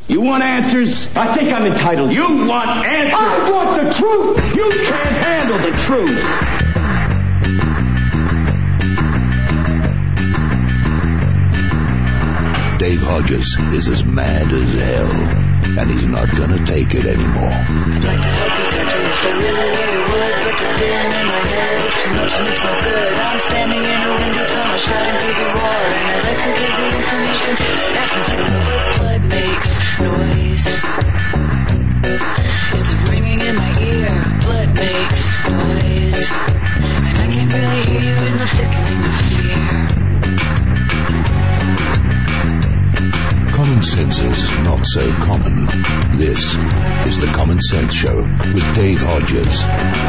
You want answers? I think I'm entitled. You want answers? I want the truth! You can't handle the truth. Dave Hodges is as mad as hell, and he's not gonna take it anymore. I'd like to help you touch it, so really would, but the din in my head, it's too much and it's no good. I'm standing in a window tunnel, shouting through the war, and I'd like to give the information. Ask me for what blood makes noise. It's ringing in my ear, blood makes noise, and I can't really hear you in the thickening of fear. Common sense is not so common. This is the Common Sense Show with Dave Hodges.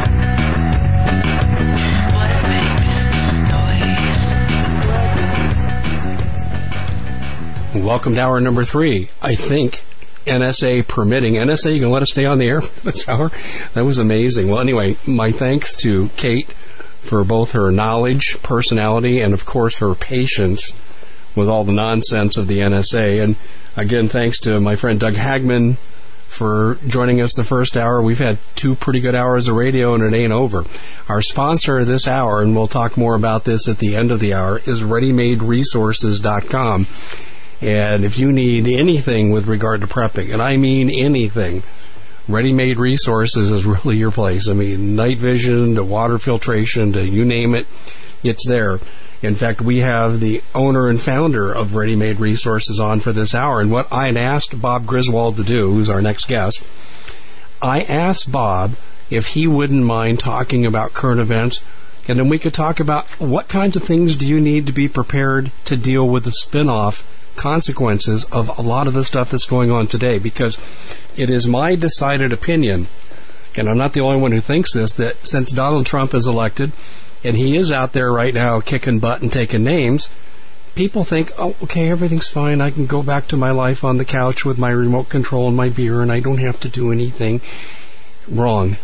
Welcome to hour number 3. I think, NSA permitting. NSA, you can let us stay on the air this hour? That was amazing. Well, anyway, my thanks to Kate for both her knowledge, personality, and, of course, her patience with all the nonsense of the NSA. And, again, thanks to my friend Doug Hagman for joining us the first hour. We've had 2 pretty good hours of radio, and it ain't over. Our sponsor this hour, and we'll talk more about this at the end of the hour, is ReadyMadeResources.com. And if you need anything with regard to prepping, and I mean anything, Ready Made Resources is really your place. I mean, night vision to water filtration to you name it, it's there. In fact, we have the owner and founder of Ready Made Resources on for this hour. And what I had asked Bob Griswold to do, who's our next guest, I asked Bob if he wouldn't mind talking about current events, and then we could talk about what kinds of things do you need to be prepared to deal with the spin-off consequences of a lot of the stuff that's going on today, because it is my decided opinion, and I'm not the only one who thinks this, that since Donald Trump is elected, and he is out there right now kicking butt and taking names, people think, oh, okay, everything's fine, I can go back to my life on the couch with my remote control and my beer, and I don't have to do anything. Wrong.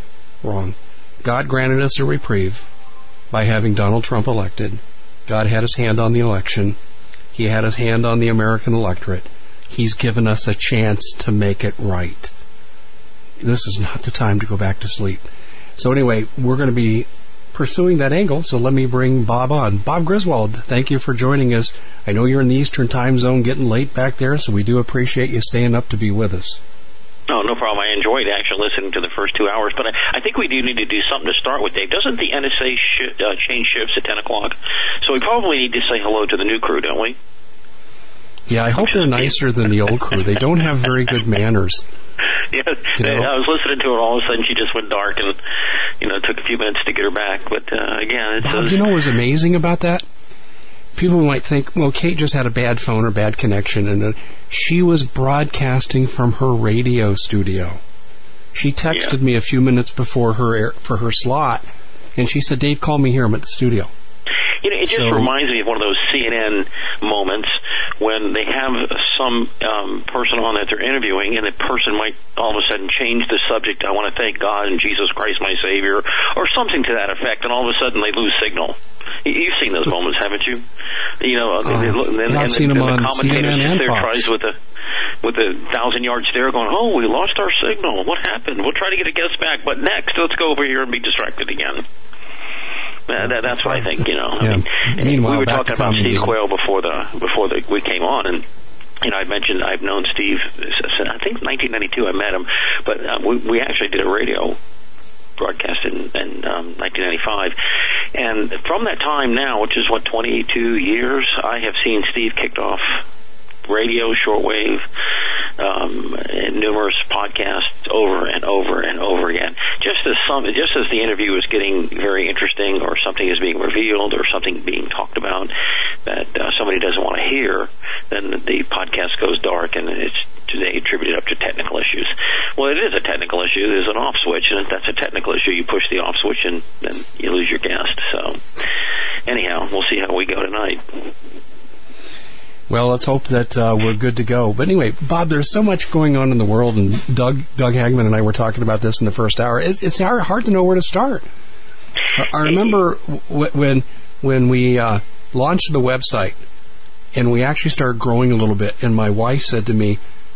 God granted us a reprieve by having Donald Trump elected. God had his hand on the election. He had his hand on the American electorate. He's given us a chance to make it right. This is not the time to go back to sleep. So anyway, we're going to be pursuing that angle, so let me bring Bob on. Bob Griswold, thank you for joining us. I know you're in the Eastern time zone, getting late back there, so we do appreciate you staying up to be with us. Oh, no problem. I enjoyed actually listening to the first 2 hours, but I think we do need to do something to start with, Dave. Doesn't the NSA change shifts at 10 o'clock? So we probably need to say hello to the new crew, don't we? Yeah, I hope they're nicer than the old crew. They don't have very good manners. Yeah, I was listening to her. All of a sudden, she just went dark, and it took a few minutes to get her back. But again, it's Bob, you know what was amazing about that? People might think, well, Kate just had a bad phone or bad connection, and she was broadcasting from her radio studio. She texted me a few minutes before for her slot, and she said, "Dave, call me here. I'm at the studio." It just reminds me of one of those CNN moments when they have some person on that they're interviewing, and the person might all of a sudden change the subject. I want to thank God and Jesus Christ, my Savior, or something to that effect, and all of a sudden they lose signal. You've seen those moments, haven't you? I've seen them on CNN and Fox. Tries with a 1,000-yard stare, going, "Oh, we lost our signal. What happened? We'll try to get a guest back, but next, let's go over here and be distracted again." That's what I think, Yeah. Meanwhile, we were talking about Steve Quayle before we came on, and I mentioned I've known Steve since, I think, 1992 I met him, but we actually did a radio broadcast in 1995, and from that time now, which is 22 years, I have seen Steve kicked off radio, shortwave, numerous podcasts over and over and over again. Just as the interview is getting very interesting, or something is being revealed, or something being talked about that somebody doesn't want to hear, then the podcast goes dark, and they attribute it up to technical issues. Well, it is a technical issue. There's an off switch, and if that's a technical issue, you push the off switch, and then you lose your guest. So, anyhow, we'll see how we go tonight. Well, let's hope that we're good to go. But anyway, Bob, there's so much going on in the world, and Doug Hagman and I were talking about this in the first hour. It's hard to know where to start. I remember when we launched the website, and we actually started growing a little bit, and my wife said to me,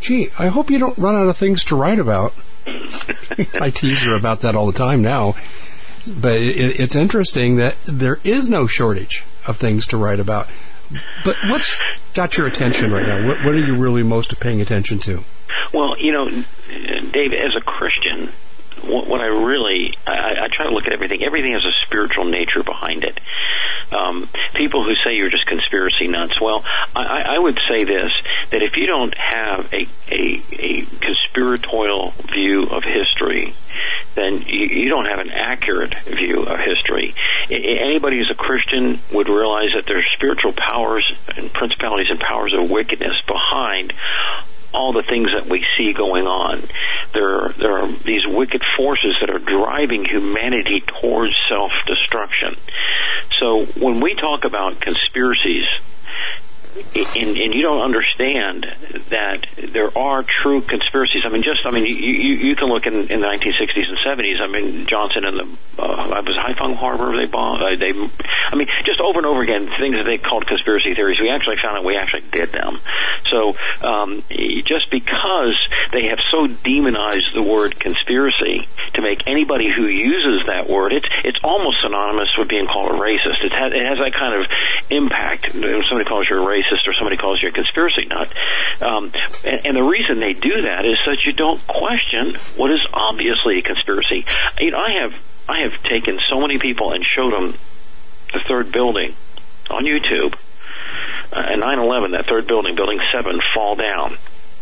Gee, I hope you don't run out of things to write about. I tease her about that all the time now. But it's interesting that there is no shortage of things to write about. But what's got your attention right now? What are you really most paying attention to? Well, Dave, as a Christian, what I really, I try to look at everything. Everything has a spiritual nature behind it. People who say you're just conspiracy nuts, well, I would say this, that if you don't have a conspiratorial view of history, then you don't have an accurate view of history. Anybody who's a Christian would realize that there's spiritual powers and principalities and powers of wickedness behind all the things that we see going on. There are these wicked forces that are driving humanity towards self-destruction. So when we talk about conspiracies, and you don't understand that there are true conspiracies. You can look in the 1960s and 70s. Johnson and was Haiphong Harbor, they bombed. Just over and over again, things that they called conspiracy theories. We actually found out we actually did them. So just because they have so demonized the word conspiracy to make anybody who uses that word, it's almost synonymous with being called a racist. It has that kind of impact. When somebody calls you a racist or somebody calls you a conspiracy nut. And the reason they do that is so that you don't question what is obviously a conspiracy. I have taken so many people and showed them the third building on YouTube. At 9/11, that third building, Building 7, fall down.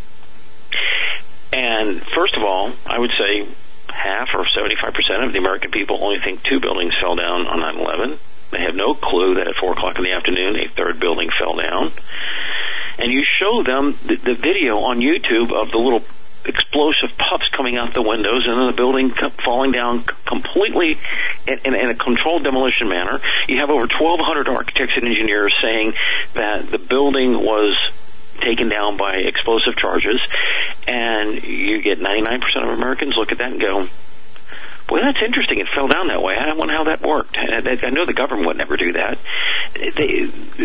And first of all, I would say half or 75% of the American people only think two buildings fell down on 9/11. They have no clue that at 4 o'clock in the afternoon, a third building fell down. And you show them the video on YouTube of the little explosive puffs coming out the windows and then the building falling down completely in a controlled demolition manner. You have over 1,200 architects and engineers saying that the building was taken down by explosive charges. And you get 99% of Americans look at that and go, well, that's interesting. It fell down that way. I wonder how that worked. I know the government would never do that. They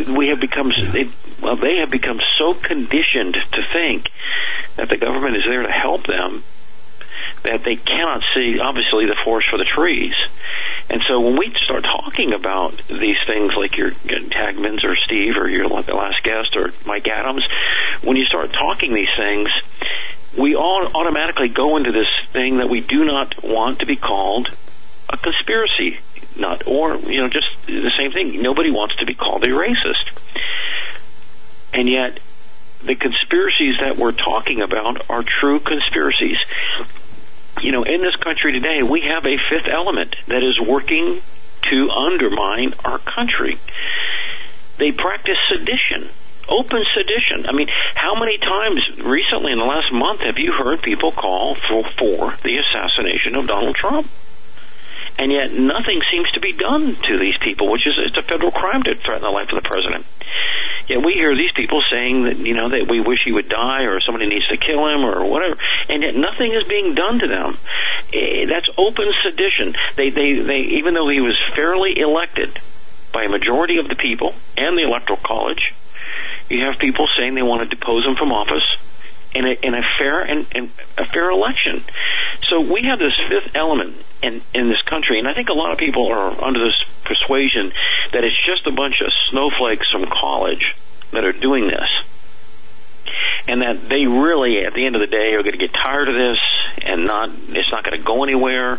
have become so conditioned to think that the government is there to help them that they cannot see, obviously, the forest for the trees. And so when we start talking about these things like your Tagmans or Steve or your last guest or Mike Adams, when you start talking these things, we all automatically go into this thing that we do not want to be called a conspiracy nut, or, just the same thing. Nobody wants to be called a racist. And yet, the conspiracies that we're talking about are true conspiracies. In this country today, we have a fifth element that is working to undermine our country. They practice sedition. Open sedition. How many times recently in the last month have you heard people call for the assassination of Donald Trump? And yet nothing seems to be done to these people, which is it's a federal crime to threaten the life of the president. Yet we hear these people saying that, that we wish he would die or somebody needs to kill him or whatever, and yet nothing is being done to them. That's open sedition. They even though he was fairly elected by a majority of the people and the Electoral College, you have people saying they want to depose him from office in a fair election. So we have this fifth element in this country, and I think a lot of people are under this persuasion that it's just a bunch of snowflakes from college that are doing this, and that they really, at the end of the day, are going to get tired of this, and it's not going to go anywhere,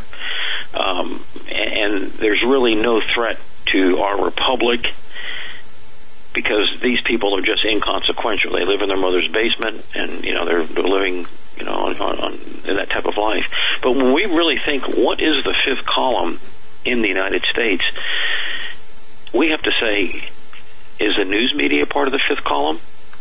and there's really no threat to our republic, because these people are just inconsequential. They live in their mother's basement, and they're living in that type of life. But when we really think, what is the fifth column in the United States, we have to say, is the news media part of the fifth column?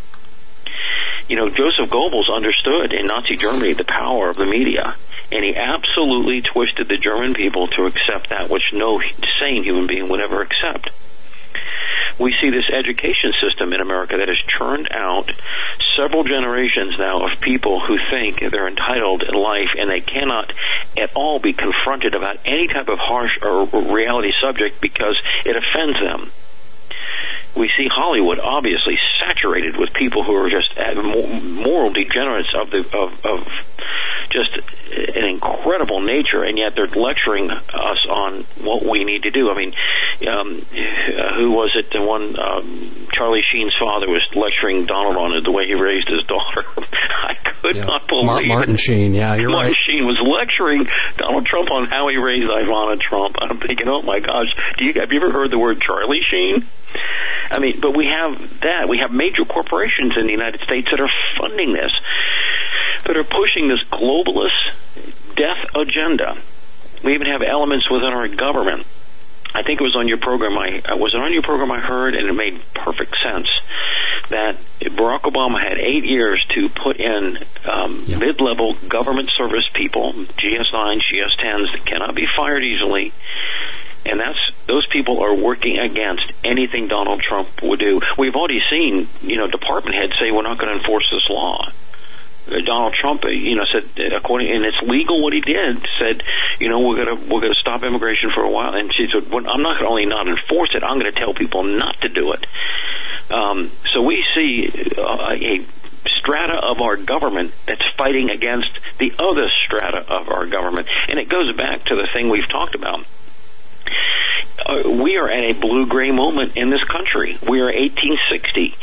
Joseph Goebbels understood in Nazi Germany the power of the media, and he absolutely twisted the German people to accept that which no sane human being would ever accept. We see this education system in America that has churned out several generations now of people who think they're entitled in life and they cannot at all be confronted about any type of harsh or reality subject because it offends them. we see Hollywood obviously saturated with people who are just moral degenerates of just an incredible nature, and yet they're lecturing us on what we need to do. I mean, who was it? The one Charlie Sheen's father was lecturing Donald on the way he raised his daughter. I could not believe Martin Sheen. Yeah, you're Martin right. Sheen was lecturing Donald Trump on how he raised Ivana Trump. I'm thinking, oh my gosh, have you ever heard the word Charlie Sheen? I mean, but we have that. We have major corporations in the United States that are funding this, that are pushing this globalist death agenda. We even have elements within our government. I think it was on your program. Was it on your program I heard, and it made perfect sense, that Barack Obama had 8 years to put in mid-level government service people, GS-9s, GS-10s, that cannot be fired easily. And those people are working against anything Donald Trump would do. We've already seen, department heads say we're not going to enforce this law. Donald Trump, said and it's legal what he did. Said, we're going to stop immigration for a while. And she said, well, I'm not going to only not enforce it, I'm going to tell people not to do it. So we see a strata of our government that's fighting against the other strata of our government, and it goes back to the thing we've talked about. We are at a blue-gray moment in this country. We are 1860.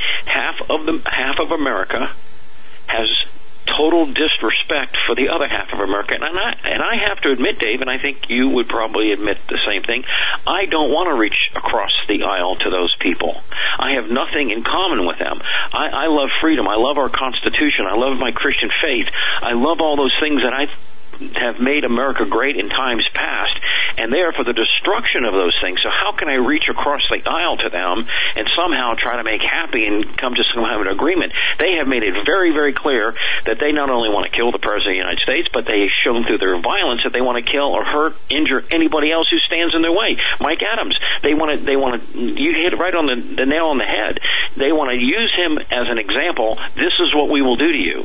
Half of America has total disrespect for the other half of America. And I have to admit, Dave, and I think you would probably admit the same thing, I don't want to reach across the aisle to those people. I have nothing in common with them. I love freedom. I love our Constitution. I love my Christian faith. I love all those things that I have made America great in times past, and they are for the destruction of those things. So how can I reach across the aisle to them and somehow try to make happy and come to some kind of an agreement? They have made it very, very clear that they not only want to kill the President of the United States, but they've shown through their violence that they want to kill or hurt, injure anybody else who stands in their way. Mike Adams, you hit it right on the nail on the head. They want to use him as an example. This is what we will do to you.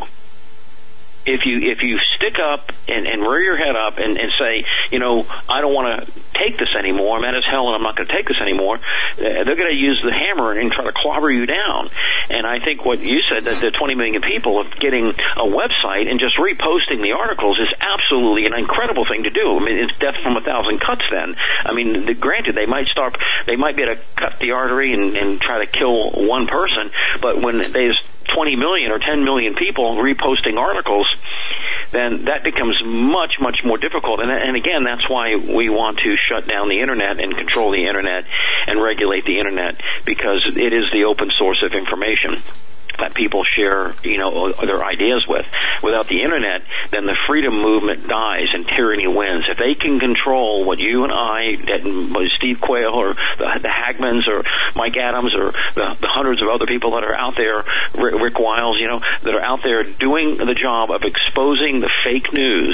If you stick up and rear your head up and say, I don't want to take this anymore, I'm mad as hell and I'm not going to take this anymore, they're going to use the hammer and try to clobber you down. And I think what you said, that the 20 million people of getting a website and just reposting the articles is absolutely an incredible thing to do. I mean, it's death from 1,000 cuts then. I mean, granted, they might be able to cut the artery and try to kill one person, but when there's 20 million or 10 million people reposting articles, then that becomes much, much more difficult. And again, that's why we want to shut down the Internet and control the Internet and regulate the Internet, because it is the open source of information that people share, their ideas with. Without the Internet, then the freedom movement dies and tyranny wins. If they can control what you and I, Steve Quayle, or the Hagmans, or Mike Adams, or the hundreds of other people that are out there, Rick Wiles, that are out there doing the job of exposing the fake news,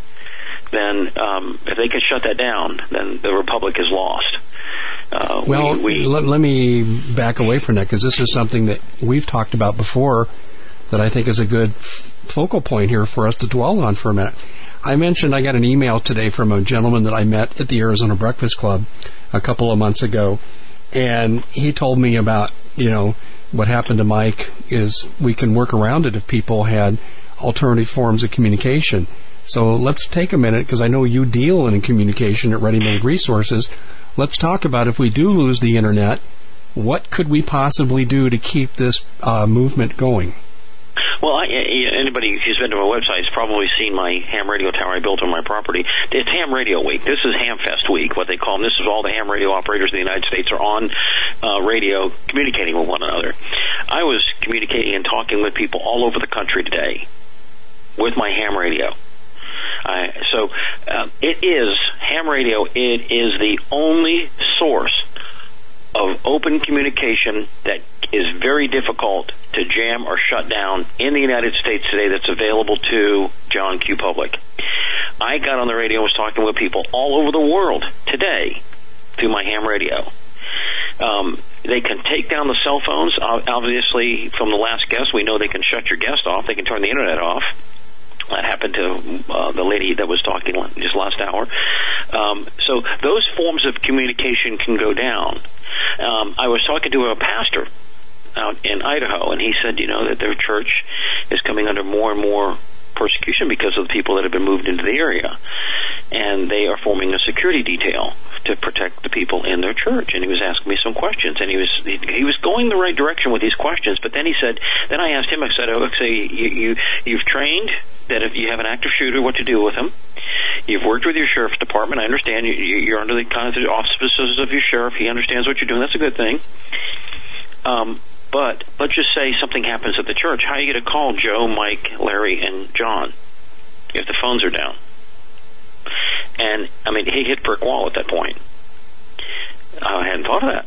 then if they can shut that down, then the Republic is lost. Let me back away from that, because this is something that we've talked about before that I think is a good focal point here for us to dwell on for a minute. I mentioned I got an email today from a gentleman that I met at the Arizona Breakfast Club a couple of months ago, and he told me about, what happened to Mike is we can work around it if people had alternative forms of communication. So let's take a minute, because I know you deal in communication at Ready Made Resources. Let's talk about, if we do lose the Internet, what could we possibly do to keep this movement going? Well, anybody who's been to my website has probably seen my ham radio tower I built on my property. It's Ham Radio Week. This is Hamfest Week, what they call them. This is all the ham radio operators in the United States are on radio communicating with one another. I was communicating and talking with people all over the country today with my ham radio. It is ham radio. It is the only source of open communication that is very difficult to jam or shut down in the United States today, that's available to John Q. Public. I got on the radio and was talking with people all over the world today through my ham radio. They can take down the cell phones. Obviously, from the last guest, we know they can shut your guest off. They can turn the Internet off. That happened to the lady that was talking just last hour. So those forms of communication can go down. I was talking to a pastor out in Idaho, and he said, that their church is coming under more and more persecution because of the people that have been moved into the area, and they are forming a security detail to protect the people in their church. And he was asking me some questions, and he was going the right direction with these questions. But then he said, then I asked him, I said, you've trained that if you have an active shooter, what to do with him. You've worked with your sheriff's department. I understand you're under the kind of auspices of your sheriff. He understands what you're doing. That's a good thing. But let's just say something happens at the church. How are you going to call Joe, Mike, Larry, and John if the phones are down? And, he hit brick wall at that point. I hadn't thought of that.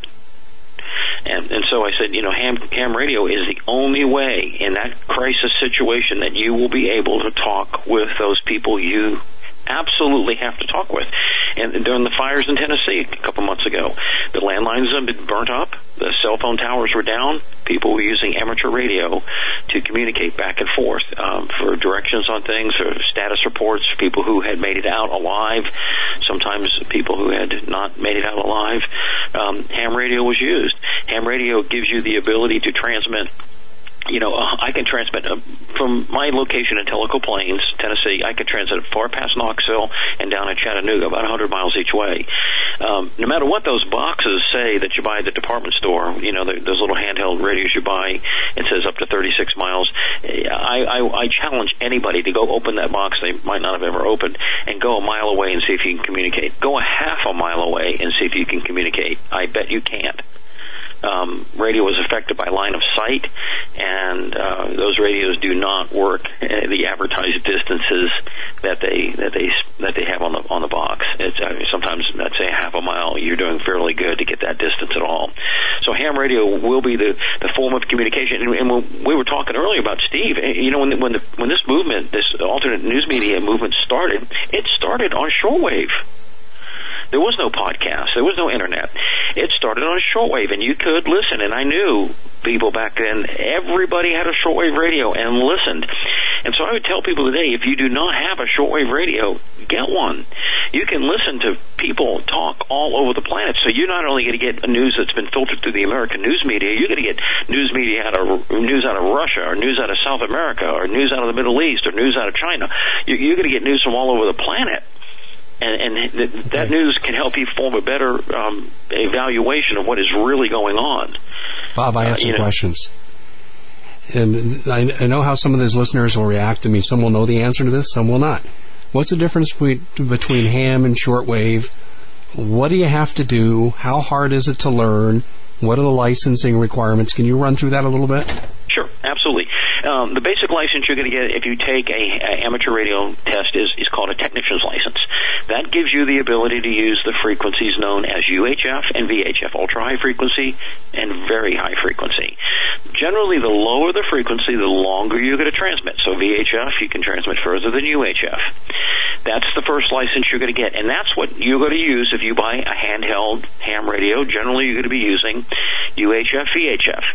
And so I said, ham radio is the only way in that crisis situation that you will be able to talk with those people you absolutely have to talk with. And during the fires in Tennessee a couple months ago, the landlines have been burnt up, the cell phone towers were down, people were using amateur radio to communicate back and forth for directions on things, or status reports, people who had made it out alive, sometimes people who had not made it out alive. Ham radio was used. Ham radio gives you the ability to transmit. I can transmit from my location in Tellico Plains, Tennessee. I can transmit far past Knoxville and down in Chattanooga, about 100 miles each way. No matter what those boxes say that you buy at the department store, those little handheld radios you buy, it says up to 36 miles. I challenge anybody to go open that box they might not have ever opened and go a mile away and see if you can communicate. Go a half a mile away and see if you can communicate. I bet you can't. Radio is affected by line of sight, and those radios do not work the advertised distances that they have on the box. It's sometimes, I'd say, a half a mile. You're doing fairly good to get that distance at all. So ham radio will be the form of communication. And when we were talking earlier about Steve, when this movement, this alternate news media movement started, it started on shortwave. There was no podcast. There was no internet. It started on shortwave, and you could listen. And I knew people back then, everybody had a shortwave radio and listened. And so I would tell people today, if you do not have a shortwave radio, get one. You can listen to people talk all over the planet. So you're not only going to get news that's been filtered through the American news media, you're going to get news out of Russia, or news out of South America, or news out of the Middle East, or news out of China. You're going to get news from all over the planet. And that news can help you form a better evaluation of what is really going on. Bob, I have some questions. And I know how some of those listeners will react to me. Some will know the answer to this, some will not. What's the difference between ham and shortwave? What do you have to do? How hard is it to learn? What are the licensing requirements? Can you run through that a little bit? Sure, absolutely. The basic license you're going to get if you take a amateur radio test is called a technician's license. That gives you the ability to use the frequencies known as UHF and VHF, ultra-high frequency and very high frequency. Generally, the lower the frequency, the longer you're going to transmit. So VHF, you can transmit further than UHF. That's the first license you're going to get, and that's what you're going to use if you buy a handheld ham radio. Generally, you're going to be using UHF, VHF.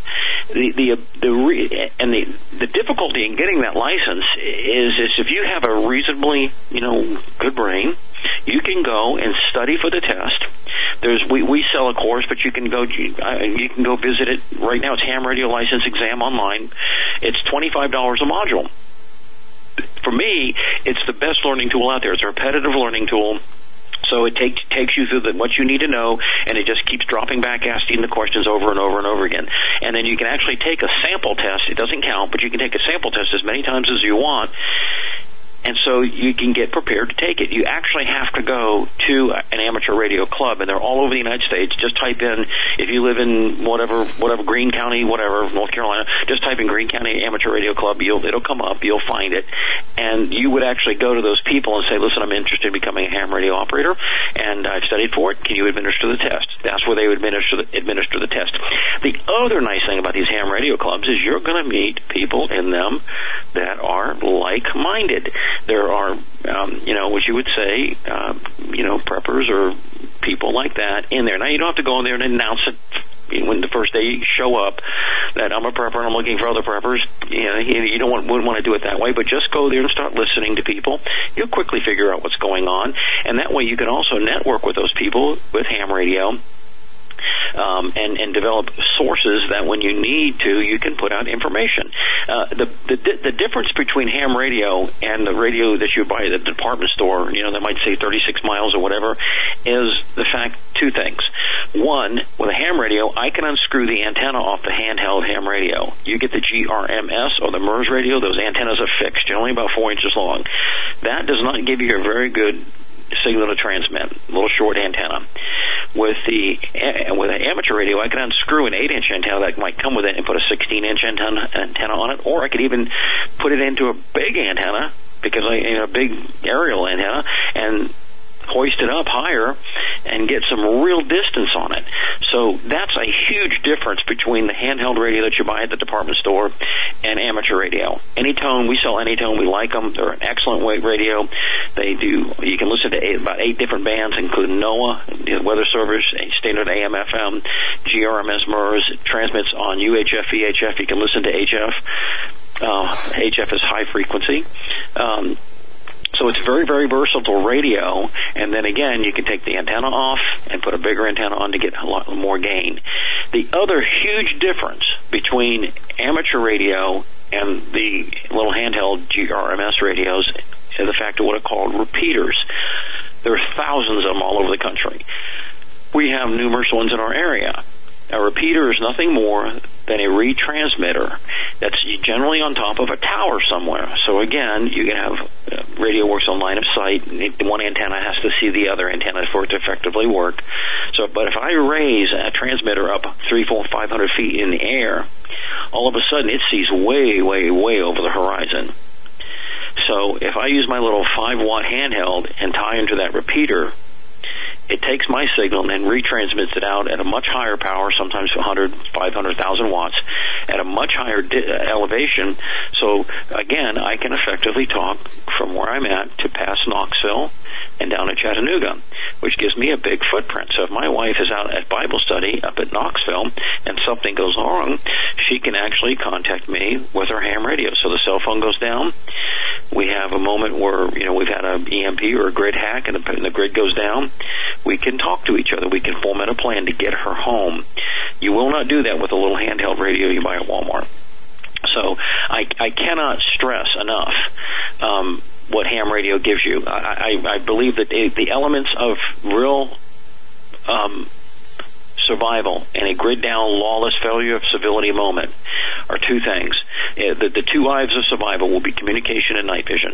The difficulty in getting that license is if you have a reasonably, good brain, you can go and study for the test. We sell a course, but you can go visit it. Right now, it's Ham Radio License Exam Online. It's $25 a module. For me, it's the best learning tool out there. It's a repetitive learning tool. So it takes you through what you need to know, and it just keeps dropping back, asking the questions over and over and over again. And then you can actually take a sample test. It doesn't count, but you can take a sample test as many times as you want. And so you can get prepared to take it. You actually have to go to an amateur radio club, and they're all over the United States. Just type in, if you live in whatever Greene County, North Carolina, just type in Greene County Amateur Radio Club. It'll come up. You'll find it. And you would actually go to those people and say, listen, I'm interested in becoming a ham radio operator, and I've studied for it. Can you administer the test? That's where they would administer the test. The other nice thing about these ham radio clubs is you're going to meet people in them that are like-minded. There are, what you would say, preppers or people like that in there. Now, you don't have to go in there and announce it when the first day you show up that I'm a prepper and I'm looking for other preppers. You wouldn't want to do it that way, but just go there and start listening to people. You'll quickly figure out what's going on, and that way you can also network with those people with ham radio. And develop sources that when you need to, you can put out information. The difference between ham radio and the radio that you buy at the department store, that might say 36 miles or whatever, is the fact, two things. One, with a ham radio, I can unscrew the antenna off the handheld ham radio. You get the GRMS or the MERS radio, those antennas are fixed, only about 4 inches long. That does not give you a very good signal to transmit, a little short antenna. With an amateur radio, I can unscrew an 8-inch antenna that might come with it and put a 16-inch antenna on it, or I could even put it into a big antenna, because a big aerial antenna, and hoist it up higher and get some real distance on it. So that's a huge difference between the handheld radio that you buy at the department store and amateur radio. Anytone, we sell Anytone. We like them. They're an excellent weight radio. You can listen to about 8 different bands, including NOAA, the Weather Service, standard AM, FM, GRMS, MERS. It transmits on UHF, VHF. You can listen to HF. HF is high frequency. So it's very, very versatile radio, and then again, you can take the antenna off and put a bigger antenna on to get a lot more gain. The other huge difference between amateur radio and the little handheld GRMS radios is the fact of what are called repeaters. There are thousands of them all over the country. We have numerous ones in our area. A repeater is nothing more than a retransmitter that's generally on top of a tower somewhere. So again, you can have radio works on line of sight. One antenna has to see the other antenna for it to effectively work. But if I raise a transmitter up 300, 400, 500 feet in the air, all of a sudden it sees way, way, way over the horizon. So if I use my little 5-watt handheld and tie into that repeater, it takes my signal and then retransmits it out at a much higher power, sometimes 100, 500,000 watts, at a much higher elevation. So, again, I can effectively talk from where I'm at to past Knoxville and down to Chattanooga, which gives me a big footprint. So if my wife is out at Bible study up at Knoxville and something goes wrong, she can actually contact me with her ham radio. So the cell phone goes down. We have a moment where, we've had an EMP or a grid hack and the grid goes down. We can talk to each other. We can format a plan to get her home. You will not do that with a little handheld radio you buy at Walmart. So I cannot stress enough what ham radio gives you. I believe that the elements of real survival in a grid-down, lawless, failure of civility moment are two things. The two lives of survival will be communication and night vision.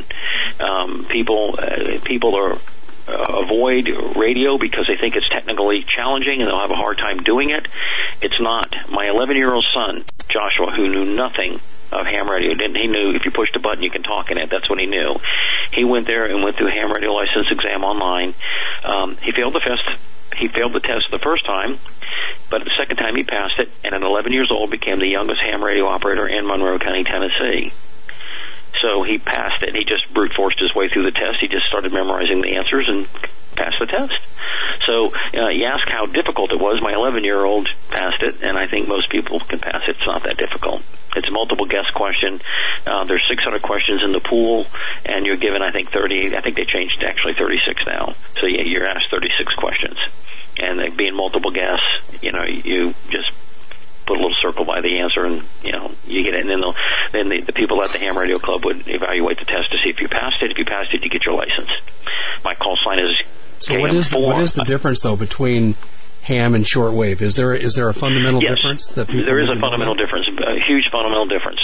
People are avoid radio because they think it's technically challenging and they'll have a hard time doing it. It's not. My 11-year-old son, Joshua, who knew nothing of ham radio, he knew if you pushed a button you can talk in it. That's what he knew. He went there and went through a ham radio license exam online. He failed the test the first time, but the second time he passed it, and at 11 years old became the youngest ham radio operator in Monroe County, Tennessee. So he passed it. He just brute forced his way through the test. He just started memorizing the answers and passed the test. So you ask how difficult it was. My 11-year-old passed it, and I think most people can pass it. It's not that difficult. It's a multiple guess question. There's 600 questions in the pool, and you're given, I think, 30. I think they changed to actually 36 now. So yeah, you're asked 36 questions. And being multiple guess, you just put a little circle by the answer, and you get it. And then the people at the Ham Radio Club would evaluate the test to see if you passed it. If you passed it, you get your license. My call sign is KM4. So what is the difference though between ham and shortwave? Is there a fundamental difference? Yes, there is a fundamental difference, a huge fundamental difference.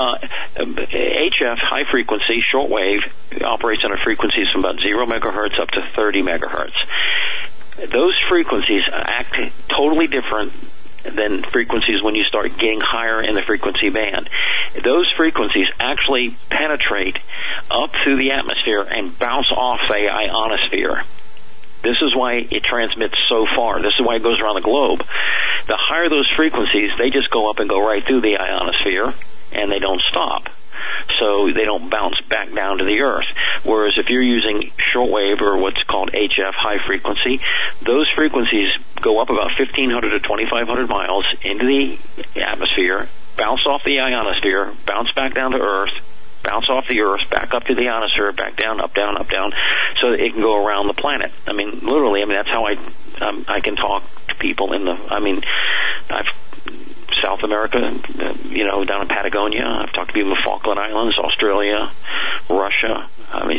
HF, high frequency, shortwave, operates on a frequencies from about 0 megahertz up to 30 megahertz. Those frequencies act totally different than frequencies when you start getting higher in the frequency band. Those frequencies actually penetrate up through the atmosphere and bounce off the ionosphere. This is why it transmits so far. This is why it goes around the globe. The higher those frequencies, they just go up and go right through the ionosphere, and they don't stop. so they don't bounce back down to the earth. Whereas if you're using shortwave or what's called HF, high frequency, those frequencies go up about 1,500 to 2,500 miles into the atmosphere, bounce off the ionosphere, bounce back down to Earth, bounce off the Earth, back up to the ionosphere, back down, up, down, so that it can go around the planet. I mean, literally, that's how I can talk to people I've South America, down in Patagonia. I've talked to people in the Falkland Islands, Australia, Russia.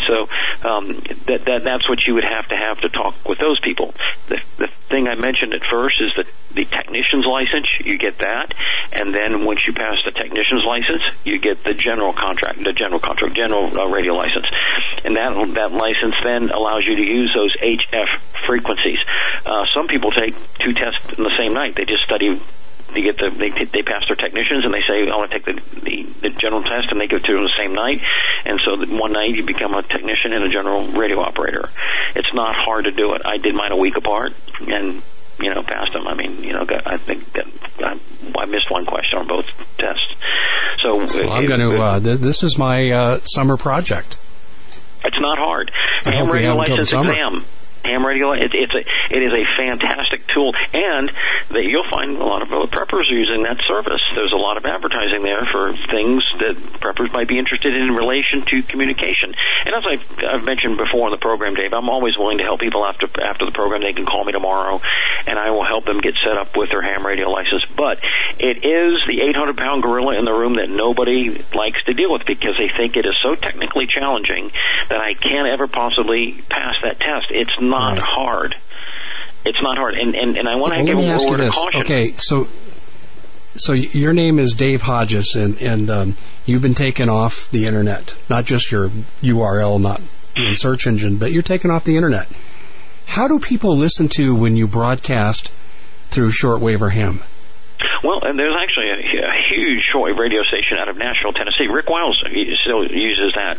That's what you would have to talk with those people. The thing I mentioned at first is that the technician's license, you get that, and then once you pass the technician's license, you get the general radio license, and that license then allows you to use those HF frequencies. Some people take 2 tests in the same night. They just study. They pass their technicians and they say, I want to take the general test, and they go through it the same night. And so one night you become a technician and a general radio operator. It's not hard to do it. I did mine a week apart and, passed them. I think that I missed one question on both tests. So I'm going to, this is my summer project. It's not hard. Ham radio license exam. Ham radio, it is a fantastic tool, and that you'll find a lot of other preppers are using that service. There's a lot of advertising there for things that preppers might be interested in relation to communication. And as I've mentioned before in the program, Dave, I'm always willing to help people after the program. They can call me tomorrow, and I will help them get set up with their ham radio license. But it is the 800-pound gorilla in the room that nobody likes to deal with because they think it is so technically challenging that I can't ever possibly pass that test. It's not hard. It's not hard. And I want to give a word of caution. Okay, so your name is Dave Hodges, and you've been taken off the Internet. Not just your URL, not your search engine, but you're taken off the Internet. How do people listen to when you broadcast through shortwave or ham? Well, and there's actually a huge shortwave radio station out of Nashville, Tennessee. Rick Wiles still uses that.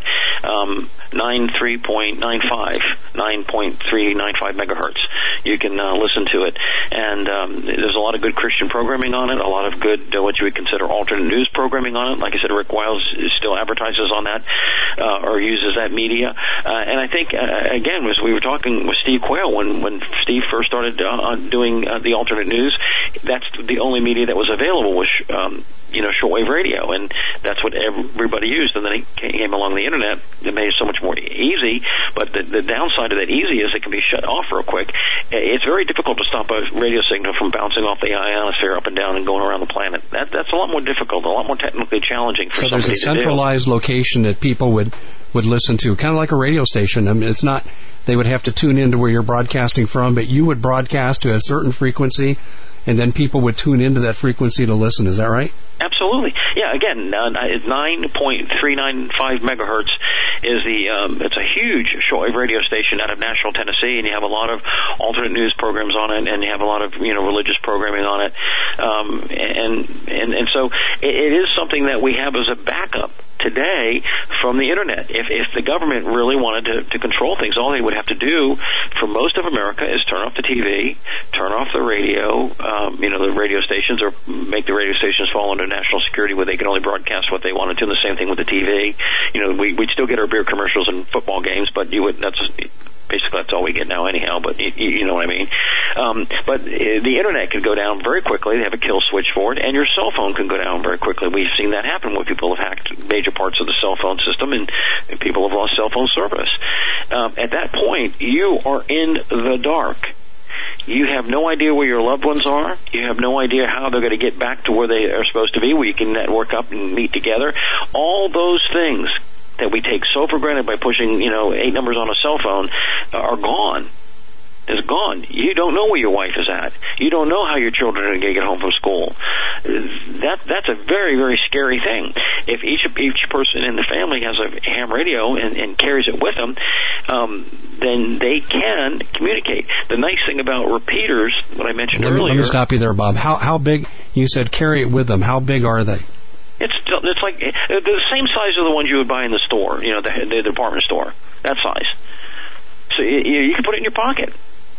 9.395 megahertz. You can listen to it. And there's a lot of good Christian programming on it, a lot of good, what you would consider alternate news programming on it. Like I said, Rick Wiles still advertises on that or uses that media. And I think, again, as we were talking with Steve Quayle, when Steve first started doing the alternate news, that's the only media that was available was shortwave radio, and that's what everybody used. And then it came along the Internet that made it so much more easy, but the downside of that easy is it can be shut off real quick. It's very difficult to stop a radio signal from bouncing off the ionosphere up and down and going around the planet. That's a lot more difficult, a lot more technically challenging for somebody to do. So there's a centralized location that people would listen to, kind of like a radio station. I mean, it's not, they would have to tune into where you're broadcasting from, but you would broadcast to a certain frequency, and then people would tune into that frequency to listen. Is that right? Absolutely. Yeah, again, 9.395 megahertz is it's a huge shortwave radio station out of Nashville, Tennessee, and you have a lot of alternate news programs on it, and you have a lot of, religious programming on it. And so it is something that we have as a backup today from the Internet. If the government really wanted to control things, all they would have to do for most of America is turn off the TV, turn off the radio, the radio stations, or make the radio stations fall under national security where they can only broadcast what they wanted to. And the same thing with the TV. We'd still get our beer commercials and football games, but basically that's all we get now anyhow, but you know what I mean. But the Internet could go down very quickly. They have a kill switch for it, and your cell phone can go down very quickly. We've seen that happen where people have hacked major parts of the cell phone system, and people have lost cell phone service. At that point, you are in the dark. You have no idea where your loved ones are. You have no idea how they're going to get back to where they are supposed to be, where you can network up and meet together. All those things that we take so for granted by pushing, 8 numbers on a cell phone are gone. Is gone. You don't know where your wife is at. You don't know how your children are going to get home from school. That's a very, very scary thing. If each person in the family has a ham radio and carries it with them, then they can communicate. The nice thing about repeaters, what I mentioned earlier... Let me stop you there, Bob. How big, you said carry it with them. How big are they? It's like they're the same size of the ones you would buy in the store, the department store. That size. So you can put it in your pocket.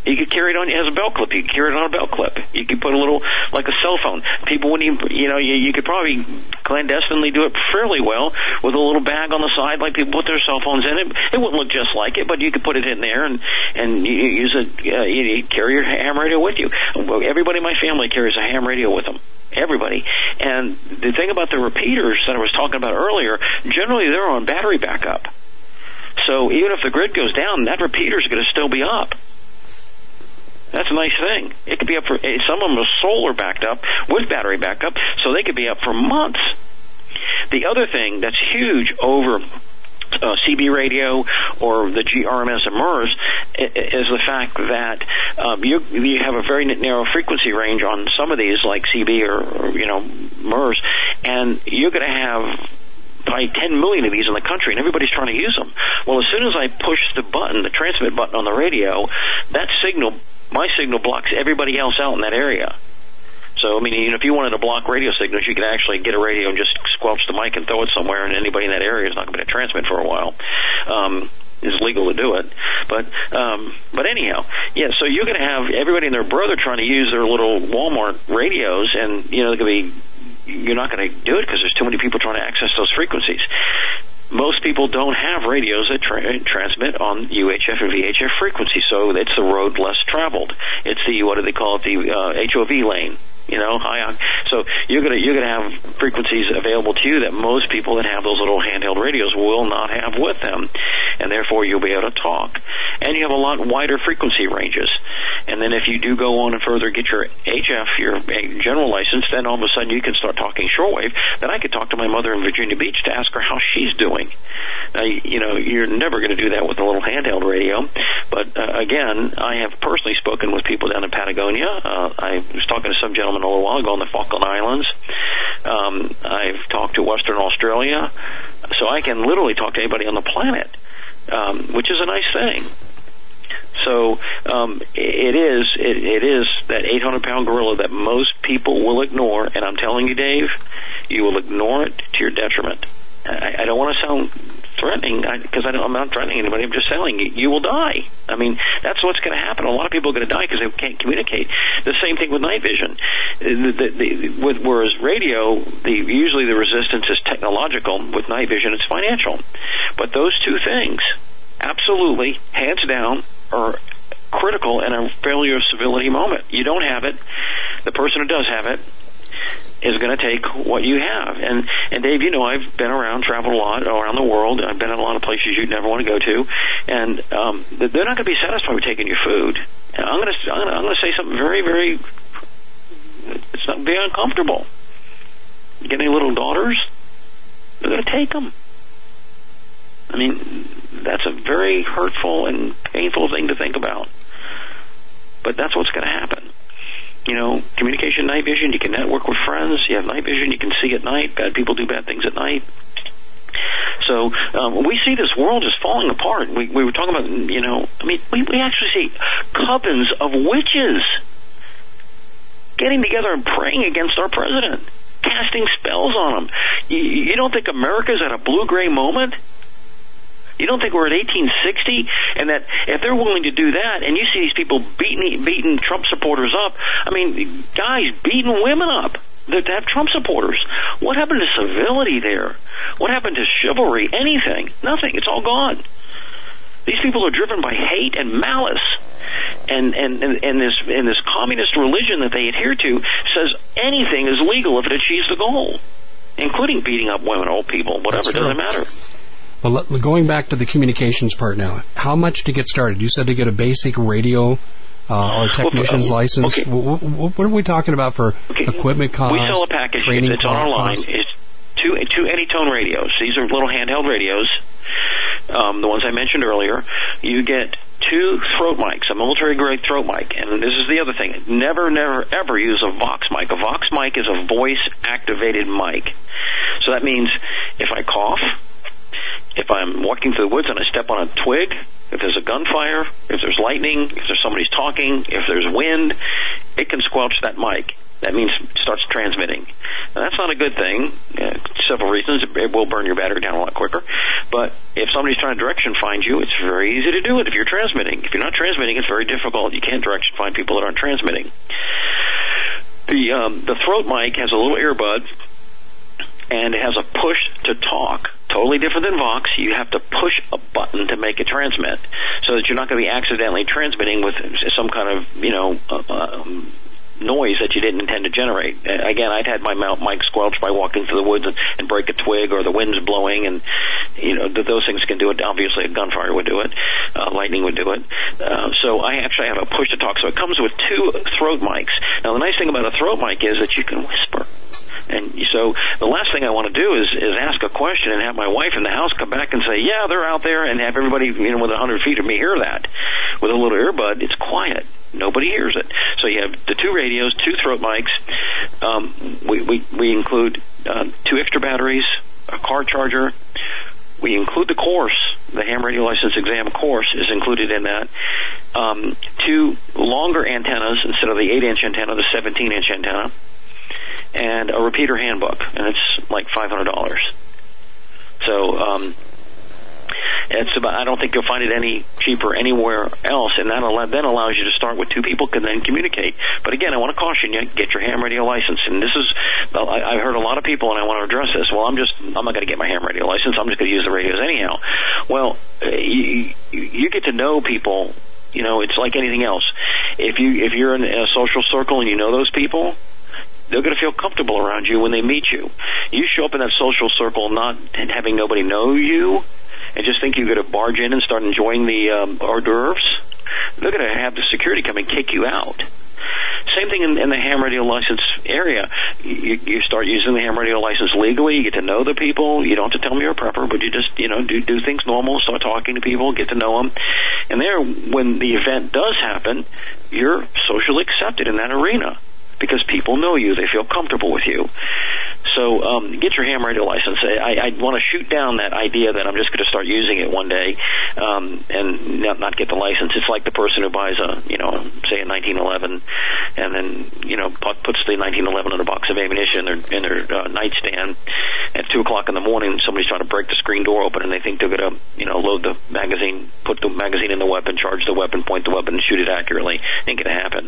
You could carry it on as a belt clip. You could carry it on a belt clip. You could put a little, like a cell phone. People wouldn't even, you could probably clandestinely do it fairly well with a little bag on the side, like people put their cell phones in it. It wouldn't look just like it, but you could put it in there and you use it. You carry your ham radio with you. Everybody in my family carries a ham radio with them. Everybody. And the thing about the repeaters that I was talking about earlier, generally they're on battery backup. So even if the grid goes down, that repeater is going to still be up. That's a nice thing. It could be up for, some of them are solar backed up with battery backup, so they could be up for months. The other thing that's huge over CB radio or the GRMS and MERS is the fact that you have a very narrow frequency range on some of these, like CB or MERS, and you're going to have probably 10 million of these in the country, and everybody's trying to use them. Well, as soon as I push the button, the transmit button on the radio, that signal, my signal, blocks everybody else out in that area. So, I mean, if you wanted to block radio signals, you could actually get a radio and just squelch the mic and throw it somewhere, and anybody in that area is not going to transmit for a while. It's legal to do it. But anyhow, yeah, so you're going to have everybody and their brother trying to use their little Walmart radios, and, they're going to be, you're not going to do it because there's too many people trying to access those frequencies. Most people don't have radios that transmit on UHF and VHF frequency, so it's the road less traveled. It's the, what do they call it, the HOV lane. So you're gonna have frequencies available to you that most people that have those little handheld radios will not have with them, and therefore you'll be able to talk. And you have a lot wider frequency ranges. And then if you do go on and further get your HF, your general license, then all of a sudden you can start talking shortwave. Then I could talk to my mother in Virginia Beach to ask her how she's doing. Now, you're never going to do that with a little handheld radio. But again, I have personally spoken with people down in Patagonia. I was talking to some gentleman a little while ago on the Falkland Islands. I've talked to Western Australia. So I can literally talk to anybody on the planet, which is a nice thing. So it is that 800-pound gorilla that most people will ignore, and I'm telling you, Dave, you will ignore it to your detriment. I don't want to sound threatening, because I'm not threatening anybody. I'm just telling you will die. I mean, that's what's going to happen. A lot of people are going to die because they can't communicate. The same thing with night vision. Whereas radio, usually the resistance is technological. With night vision, it's financial. But those two things, absolutely, hands down, are critical in a failure of civility moment. You don't have it. The person who does have it is going to take what you have. And Dave, I've been around, traveled a lot around the world. I've been in a lot of places you'd never want to go to. And they're not going to be satisfied with taking your food. And I'm going to say something very, very, it's not very uncomfortable. You get any little daughters? They're going to take them. I mean, that's a very hurtful and painful thing to think about. But that's what's going to happen. Communication, night vision, you can network with friends. You have night vision, you can see at night. Bad people do bad things at night. So we see this world is falling apart. We were talking about, we actually see covens of witches getting together and praying against our president, casting spells on him. You don't think America's at a blue-gray moment? You don't think we're at 1860, and that if they're willing to do that, and you see these people beating Trump supporters up, I mean, guys beating women up that have Trump supporters. What happened to civility there? What happened to chivalry? Anything? Nothing. It's all gone. These people are driven by hate and malice, and this communist religion that they adhere to says anything is legal if it achieves the goal, including beating up women, old people, whatever. It doesn't matter. Well, going back to the communications part now, how much to get started? You said to get a basic radio or technician's license. Okay. What are we talking about for equipment costs? We sell a package. It's on our line. It's two Anytone radios. These are little handheld radios, the ones I mentioned earlier. You get 2 throat mics, a military-grade throat mic. And this is the other thing. Never, ever use a Vox mic. A Vox mic is a voice-activated mic. So that means if I cough, if I'm walking through the woods and I step on a twig, if there's a gunfire, if there's lightning, if there's somebody's talking, if there's wind, it can squelch that mic. That means it starts transmitting. Now, that's not a good thing. Several reasons. It will burn your battery down a lot quicker. But if somebody's trying to direction find you, it's very easy to do it if you're transmitting. If you're not transmitting, it's very difficult. You can't direction find people that aren't transmitting. The throat mic has a little earbud, and it has a push to talk. Totally different than Vox. You have to push a button to make it transmit, so that you're not going to be accidentally transmitting with some kind of, noise that you didn't intend to generate. Again, I'd had my mic squelched by walking through the woods and break a twig, or the wind's blowing, and those things can do it. Obviously, a gunfire would do it. Lightning would do it. So I actually have a push to talk. So it comes with 2 throat mics. Now, the nice thing about a throat mic is that you can whisper. And so the last thing I want to do is ask a question and have my wife in the house come back and say, yeah, they're out there, and have everybody within 100 feet of me hear that. With a little earbud, it's quiet. Nobody hears it. So you have the 2 radios, 2 throat mics. We include 2 extra batteries, a car charger. We include the course. The ham radio license exam course is included in that. 2 longer antennas instead of the 8-inch antenna, the 17-inch antenna. And a repeater handbook, and it's like $500. So it's about. I don't think you'll find it any cheaper anywhere else, and that then allows you to start with 2 people can then communicate. But again, I want to caution you: get your ham radio license. And this is, I heard a lot of people, and I want to address this. Well, I'm not going to get my ham radio license. I'm just going to use the radios anyhow. Well, you get to know people. It's like anything else. If you're in a social circle and you know those people, they're going to feel comfortable around you when they meet you. You show up in that social circle not having nobody know you and just think you're going to barge in and start enjoying the hors d'oeuvres, they're going to have the security come and kick you out. Same thing in the ham radio license area. You start using the ham radio license legally. You get to know the people. You don't have to tell them you're a prepper, but you just do things normal. Start talking to people, get to know them, and there, when the event does happen, you're socially accepted in that arena because people know you. They feel comfortable with you. So get your ham radio license. I want to shoot down that idea that I'm just going to start using it one day and not get the license. It's like the person who buys say a 1911 and then, puts the 1911 in a box of ammunition in their nightstand. At 2 o'clock in the morning, somebody's trying to break the screen door open, and they think they're going to, load the magazine, put the magazine in the weapon, charge the weapon, point the weapon, and shoot it accurately. Ain't going to happen.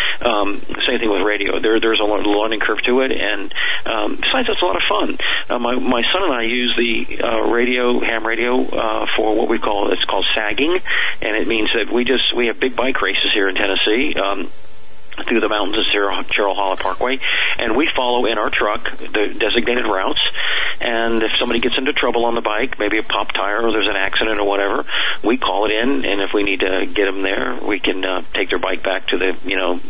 Same thing with radio. There's a learning curve to it, and besides, it's a lot of fun. My son and I use the ham radio for what it's called sagging, and it means that we have big bike races here in Tennessee. Through the mountains of Cheryl Hollow Parkway, and we follow in our truck the designated routes, and if somebody gets into trouble on the bike, maybe a pop tire or there's an accident or whatever, we call it in, and if we need to get them there, we can take their bike back to the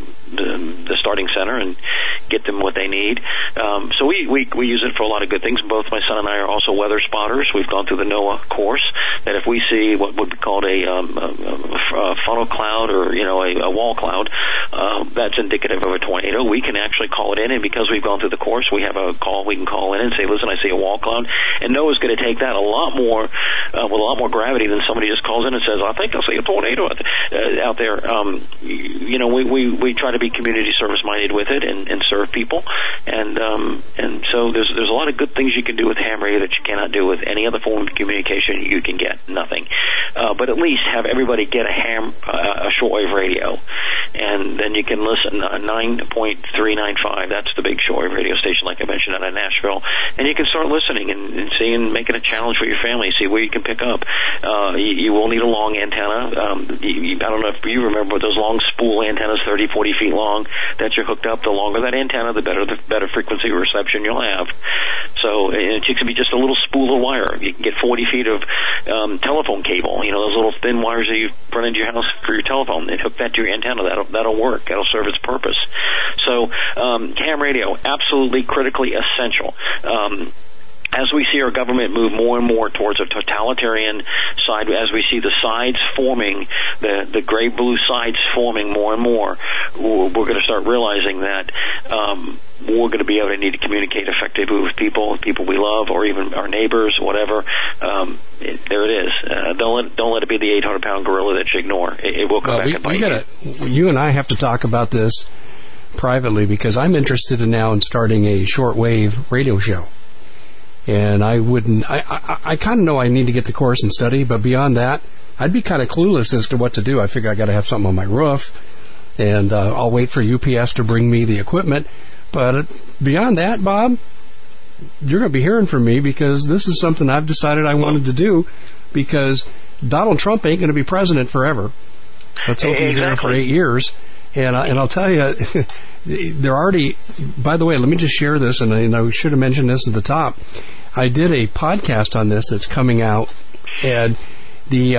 starting center and get them what they need. So we use it for a lot of good things. Both my son and I are also weather spotters. We've gone through the NOAA course, that if we see what would be called a funnel cloud or a wall cloud, that's indicative of a tornado, we can actually call it in, and because we've gone through the course, we have a call we can call in and say, listen, I see a wall cloud, and NOAA's going to take that with a lot more gravity than somebody just calls in and says, I think I see a tornado out there. We try to be community service minded with it and serve people, and so there's a lot of good things you can do with ham radio that you cannot do with any other form of communication you can get. Nothing. But at least have everybody get a shortwave radio, and then you can listen 9.395. That's the big shortwave radio station, like I mentioned, out of Nashville, and you can start listening and seeing, making a challenge for your family. See where you can pick up. You will need a long antenna. I don't know if you remember those long spool antennas, 30, 40 feet long, that you're hooked up. The longer that antenna, the better frequency reception you'll have. So it can be just a little spool of wire. You can get 40 feet of telephone cable. Those little thin wires that you run into your house for your telephone, and hook that to your antenna. That'll work. That'll serve its purpose. So ham radio, absolutely critically essential. As we see our government move more and more towards a totalitarian side, as we see the sides forming, the gray-blue sides forming more and more, we're going to start realizing that we're going to be able to need to communicate effectively with people we love, or even our neighbors, whatever. There it is. Don't let it be the 800-pound gorilla that you ignore. It will come back and bite you. You and I have to talk about this privately because I'm interested in starting a shortwave radio show. And I kind of know I need to get the course and study, but beyond that, I'd be kind of clueless as to what to do. I figure I got to have something on my roof, and I'll wait for UPS to bring me the equipment. But beyond that, Bob, you're going to be hearing from me because this is something I've decided I wanted to do because Donald Trump ain't going to be president forever. Let's hope he's there for 8 years. And I'll tell you, they're already, by the way, let me just share this, and I should have mentioned this at the top. I did a podcast on this that's coming out, and the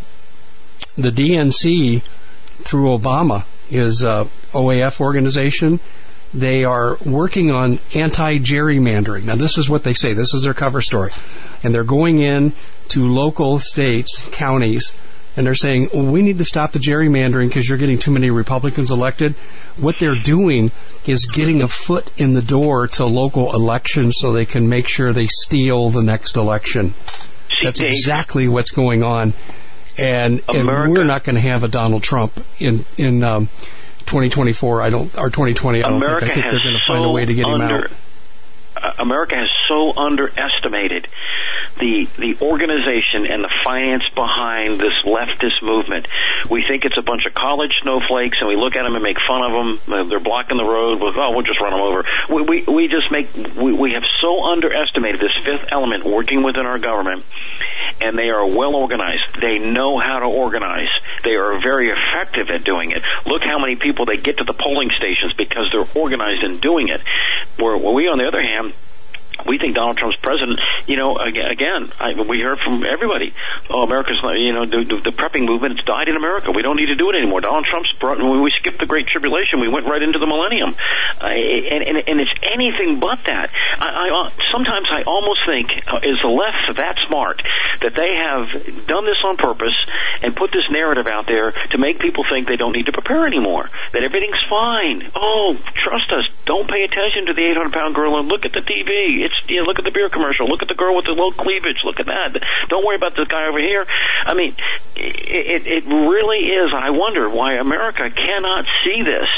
DNC, through Obama, is OAF organization. They are working on anti-gerrymandering. Now, this is what they say. This is their cover story. And they're going in to local states, counties, and they're saying, we need to stop the gerrymandering because you're getting too many Republicans elected. What they're doing is getting a foot in the door to local elections so they can make sure they steal the next election. That's exactly what's going on. And we're not going to have a Donald Trump in 2024. Or 2020. I think they're going to find a way to get him out. America has so underestimated the organization and the finance behind this leftist movement. We think it's a bunch of college snowflakes, and we look at them and make fun of them. They're blocking the road. We'll just run them over. We have so underestimated this fifth element working within our government, and they are well organized. They know how to organize. They are very effective at doing it. Look how many people they get to the polling stations because they're organized in doing it. Where we, on the other hand, we think Donald Trump's president, we heard from everybody. Oh, America's, the prepping movement, it's died in America. We don't need to do it anymore. Donald Trump's when we skipped the Great Tribulation, we went right into the millennium. And it's anything but that. Sometimes I almost think, is the left that smart, that they have done this on purpose and put this narrative out there to make people think they don't need to prepare anymore, that everything's fine. Oh, trust us. Don't pay attention to the 800-pound gorilla. Look at the TV. Look at the beer commercial. Look at the girl with the low cleavage. Look at that. Don't worry about this guy over here. I mean, it really is. I wonder why America cannot see this.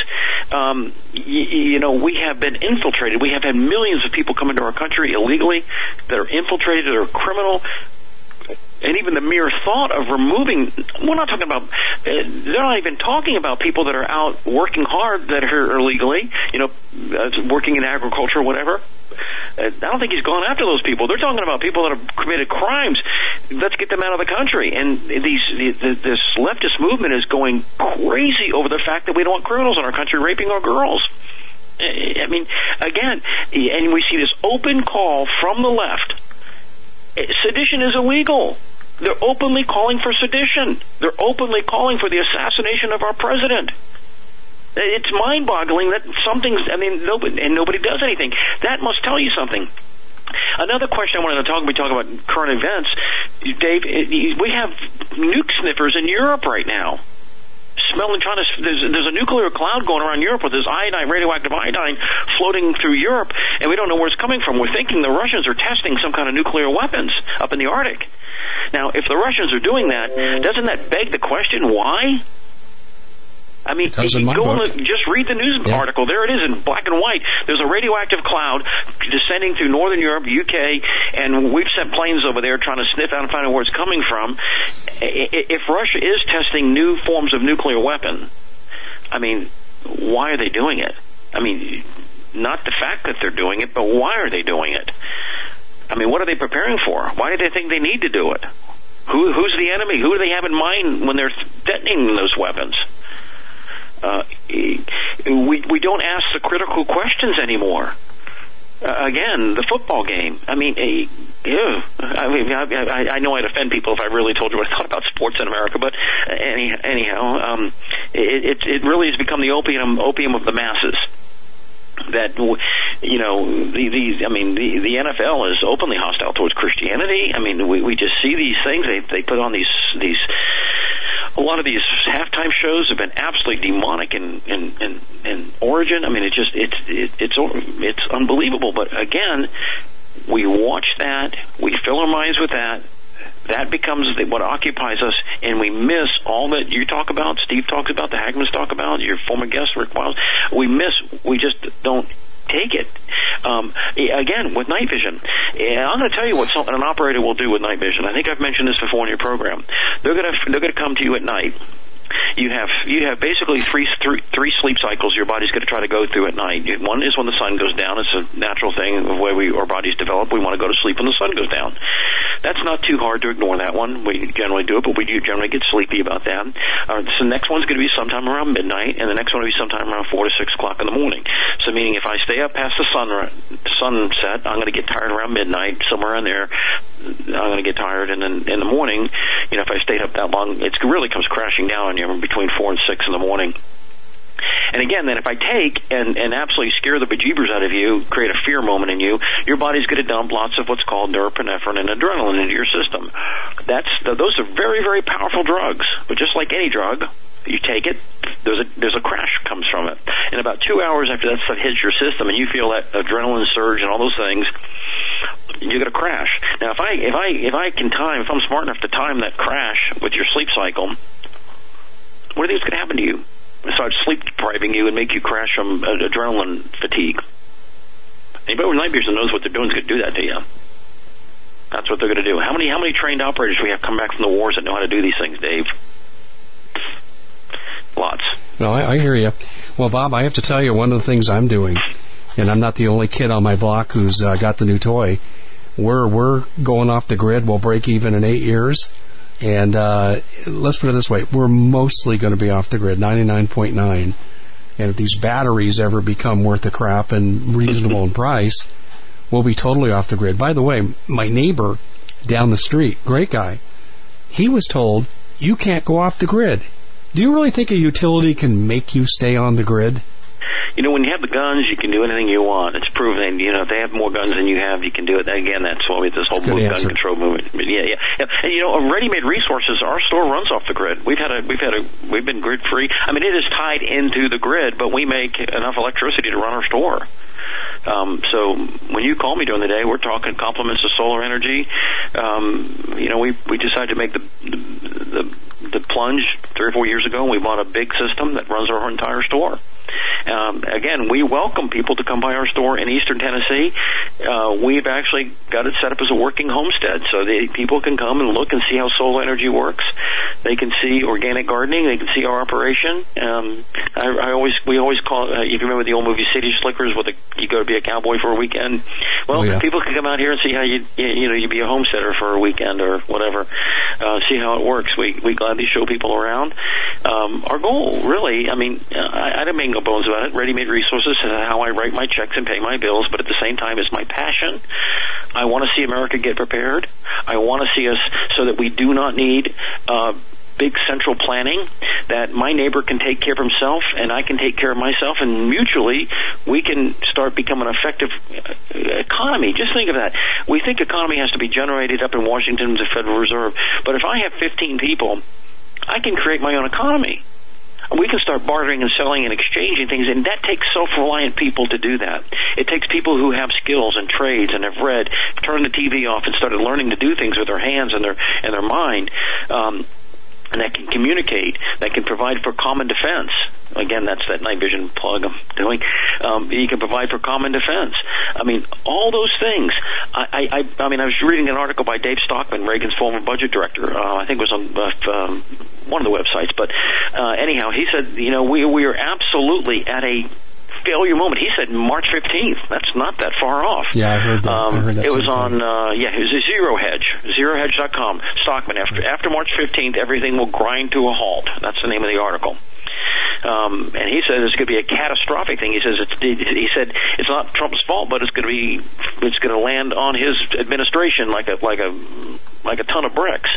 We have been infiltrated. We have had millions of people come into our country illegally that are infiltrated, that are criminal. And even the mere thought of removing, we're not talking about, they're not even talking about people that are out working hard that are illegally, working in agriculture or whatever. I don't think he's gone after those people. They're talking about people that have committed crimes. Let's get them out of the country. And this leftist movement is going crazy over the fact that we don't want criminals in our country raping our girls. I mean, again, and we see this open call from the left. Sedition is illegal. They're openly calling for sedition. They're openly calling for the assassination of our president. It's mind-boggling that nobody does anything. That must tell you something. Another question I wanted to we talk about current events. Dave, we have nuke sniffers in Europe right now. There's a nuclear cloud going around Europe with this radioactive iodine floating through Europe, and we don't know where it's coming from. We're thinking the Russians are testing some kind of nuclear weapons up in the Arctic. Now, if the Russians are doing that, doesn't that beg the question, why? I mean, just read the news article. There it is in black and white. There's a radioactive cloud descending through northern Europe, UK, and we've sent planes over there trying to sniff out and find out where it's coming from. If Russia is testing new forms of nuclear weapon, I mean, why are they doing it? I mean, not the fact that they're doing it, but why are they doing it? I mean, what are they preparing for? Why do they think they need to do it? Who's the enemy? Who do they have in mind when they're detonating those weapons? We don't ask the critical questions anymore. Again, the football game. I mean, I know I'd offend people if I really told you what I thought about sports in America, but anyhow, it really has become the opium of the masses. That the NFL is openly hostile towards Christianity. I mean, we just see these things. They put on these. A lot of these halftime shows have been absolutely demonic in origin. I mean, it's unbelievable. But again, we watch that, we fill our minds with that. that becomes what occupies us, and we miss all that you talk about, Steve talks about, the Hagmans talk about, your former guest, Rick Wiles. We just don't take it. Again, with night vision, I'm going to tell you what an operator will do with night vision. I think I've mentioned this before in your program. They're going to come to you at night. You have basically three sleep cycles your body's going to try to go through at night. One is when the sun goes down. It's a natural thing of the way our bodies develop. We want to go to sleep when the sun goes down. That's not too hard to ignore that one. We generally do it, but we do generally get sleepy about that. So the next one's going to be sometime around midnight, and the next one will be sometime around 4 to 6 o'clock in the morning. So meaning if I stay up past the sunset, I'm going to get tired around midnight, somewhere in there. I'm going to get tired, and then in the morning, if I stayed up that long, it really comes crashing down on you between 4 and 6 in the morning. And again, then if I take and absolutely scare the bejeebers out of you, create a fear moment in you, your body's going to dump lots of what's called norepinephrine and adrenaline into your system. Those are very, very powerful drugs. But just like any drug, you take it, there's a crash comes from it. And about 2 hours after that stuff hits your system and you feel that adrenaline surge and all those things, you're going to crash. Now, if I'm smart enough to time that crash with your sleep cycle, what do you think is going to happen to you? Start sleep depriving you and make you crash from adrenaline fatigue. Anybody with night vision knows what they're doing is going to do that to you. That's what they're going to do. How many trained operators do we have come back from the wars that know how to do these things, Dave? Lots. No, I hear you. Well, Bob, I have to tell you, one of the things I'm doing, and I'm not the only kid on my block who's got the new toy, we're going off the grid. We'll break even in 8 years. And let's put it this way, we're mostly going to be off the grid, 99.9. And if these batteries ever become worth the crap and reasonable in price, we'll be totally off the grid. By the way, my neighbor down the street, great guy, he was told, you can't go off the grid. Do you really think a utility can make you stay on the grid? When you have the guns, you can do anything you want. It's proven. If they have more guns than you have, you can do it. Again, that's why we have this whole gun control movement. Yeah. And ready-made resources, our store runs off the grid. We've been grid free. I mean, it is tied into the grid, but we make enough electricity to run our store. So when you call me during the day, we're talking complements of solar energy. We decided to make the plunge 3 or 4 years ago, and we bought a big system that runs our entire store. Again, we welcome people to come by our store in Eastern Tennessee. We've actually got it set up as a working homestead, so people can come and look and see how solar energy works. They can see organic gardening. They can see our operation. We always call. If you remember the old movie City Slickers, with you go to be a cowboy for a weekend. Well, people can come out here and see how you be a homesteader for a weekend or whatever. See how it works. We gladly show people around. Our goal, really, I don't make no bones about it. Ready-made resources is how I write my checks and pay my bills, but at the same time, it's my passion. I want to see America get prepared. I want to see us so that we do not need big central planning, that my neighbor can take care of himself and I can take care of myself, and mutually we can start becoming an effective economy. Just think of that. We think economy has to be generated up in Washington, the Federal Reserve, but if I have 15 people, I can create my own economy. We can start bartering and selling and exchanging things, and that takes self-reliant people to do that. It takes people who have skills and trades and have read, turned the TV off and started learning to do things with their hands and their mind, and that can communicate, that can provide for common defense. Again, that's that night vision plug I'm doing. You can provide for common defense. All those things. I was reading an article by Dave Stockman, Reagan's former budget director. I think it was on one of the websites. But anyhow, he said, we are absolutely at a failure moment. He said March 15th. That's not that far off. Yeah, I heard that. It was on, it was a Zero Hedge, zerohedge.com. Stockman, after March 15th, everything will grind to a halt. That's the name of the article. And he said it's going to be a catastrophic thing. He said it's not Trump's fault, but it's going to land on his administration like a ton of bricks.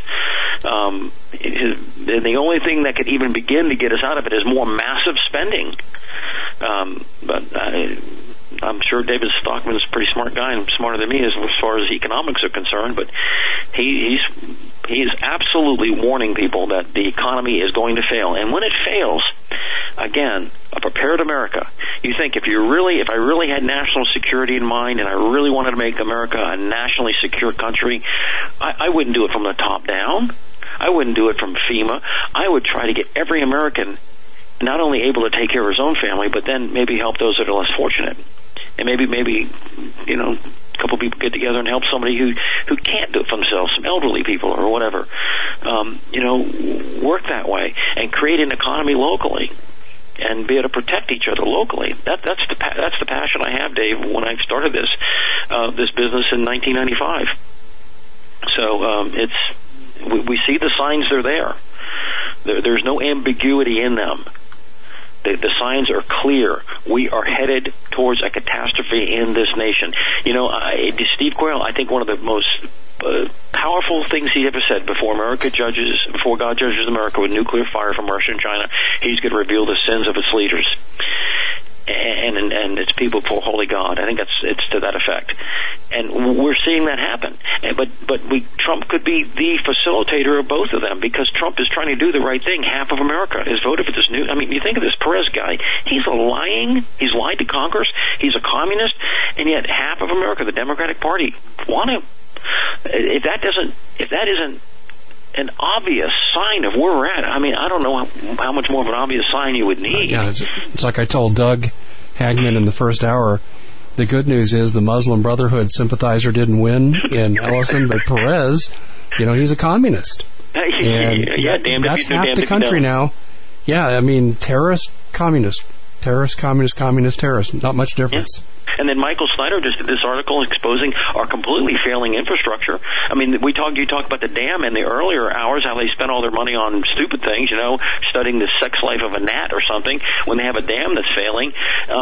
The only thing that could even begin to get us out of it is more massive spending. But I'm sure David Stockman is a pretty smart guy and smarter than me as far as economics are concerned. But he's He is absolutely warning people that the economy is going to fail. And when it fails, again, a prepared America. You think if I really had national security in mind and I really wanted to make America a nationally secure country, I wouldn't do it from the top down. I wouldn't do it from FEMA. I would try to get every American not only able to take care of his own family, but then maybe help those that are less fortunate. And maybe a couple people get together and help somebody who can't do it for themselves, some elderly people or whatever. Work that way and create an economy locally and be able to protect each other locally. That's the passion I have, Dave, when I started this business in 1995. So we see the signs are there. There's no ambiguity in them. The signs are clear. We are headed towards a catastrophe in this nation. Steve Quayle, I think one of the most powerful things he ever said before God judges America with nuclear fire from Russia and China, he's going to reveal the sins of its leaders and its people before holy God. I think it's to that effect, and we're seeing that happen. But Trump could be the facilitator of both of them, because Trump is trying to do the right thing. Half of America has voted for this new. I mean, you think of this Perez guy. He's He's lied to Congress. He's a communist, and yet half of America, the Democratic Party, want him. If that isn't an obvious sign of where we're at, I mean, I don't know how much more of an obvious sign you would need. Yeah, it's like I told Doug Hagman in the first hour. The good news is the Muslim Brotherhood sympathizer didn't win in Ellison, but Perez, he's a communist. And that's half the country now. Yeah, I mean, terrorist, communist. Terrorist, communist, communist, terrorist. Not much difference. Yeah. And then Michael Snyder just did this article exposing our completely failing infrastructure. I mean, you talked about the dam in the earlier hours, how they spent all their money on stupid things, studying the sex life of a gnat or something, when they have a dam that's failing.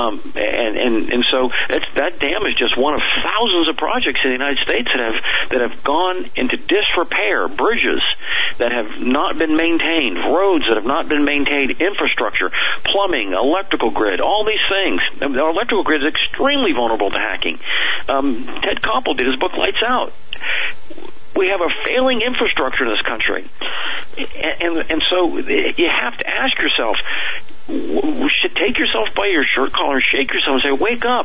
And so that dam is just one of thousands of projects in the United States that have gone into disrepair. Bridges that have not been maintained, roads that have not been maintained, infrastructure, plumbing, electrical grid, all these things. Our electrical grid is extremely vulnerable to hacking. Ted Koppel did his book Lights Out. We have a failing infrastructure in this country. And so you have to ask yourself, you should take yourself by your shirt collar and shake yourself and say, wake up.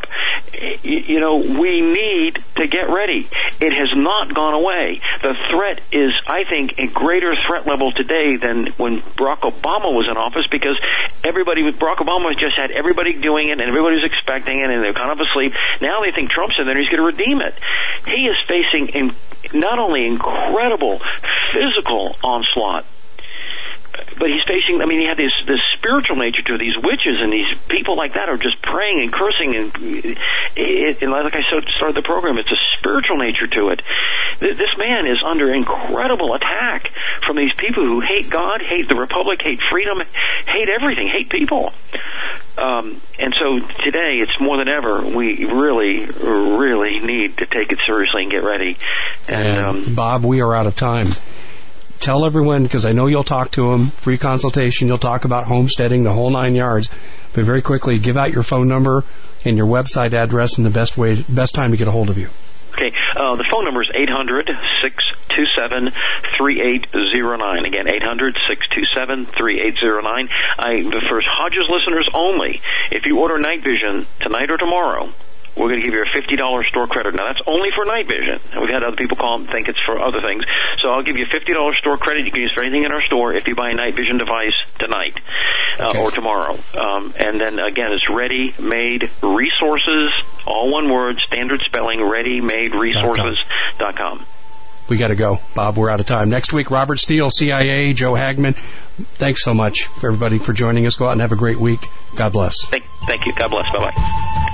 We need to get ready. It has not gone away. The threat is, I think, a greater threat level today than when Barack Obama was in office, because Barack Obama just had everybody doing it and everybody was expecting it and they're kind of asleep. Now they think Trump's in there and he's going to redeem it. He is facing not only incredible physical onslaught, but he's facing, he had this spiritual nature to it. These witches and these people like that are just praying and cursing. And like I started the program, it's a spiritual nature to it. This man is under incredible attack from these people who hate God, hate the Republic, hate freedom, hate everything, hate people. And so today, it's more than ever, we really, really need to take it seriously and get ready. And Bob, we are out of time. Tell everyone, because I know you'll talk to them, free consultation, you'll talk about homesteading, the whole 9 yards. But very quickly, give out your phone number and your website address and the best time to get a hold of you. Okay, the phone number is 800-627-3809. Again, 800-627-3809. For Hodges listeners only, if you order Night Vision tonight or tomorrow, we're going to give you a $50 store credit. Now, that's only for night vision. And we've had other people call and think it's for other things. So I'll give you a $50 store credit you can use for anything in our store if you buy a night vision device tonight or tomorrow. And then, again, it's ready-made resources, all one word, standard spelling, readymaderesources.com. We got to go. Bob, we're out of time. Next week, Robert Steele, CIA, Joe Hagman. Thanks so much, everybody, for joining us. Go out and have a great week. God bless. Thank you. God bless. Bye-bye.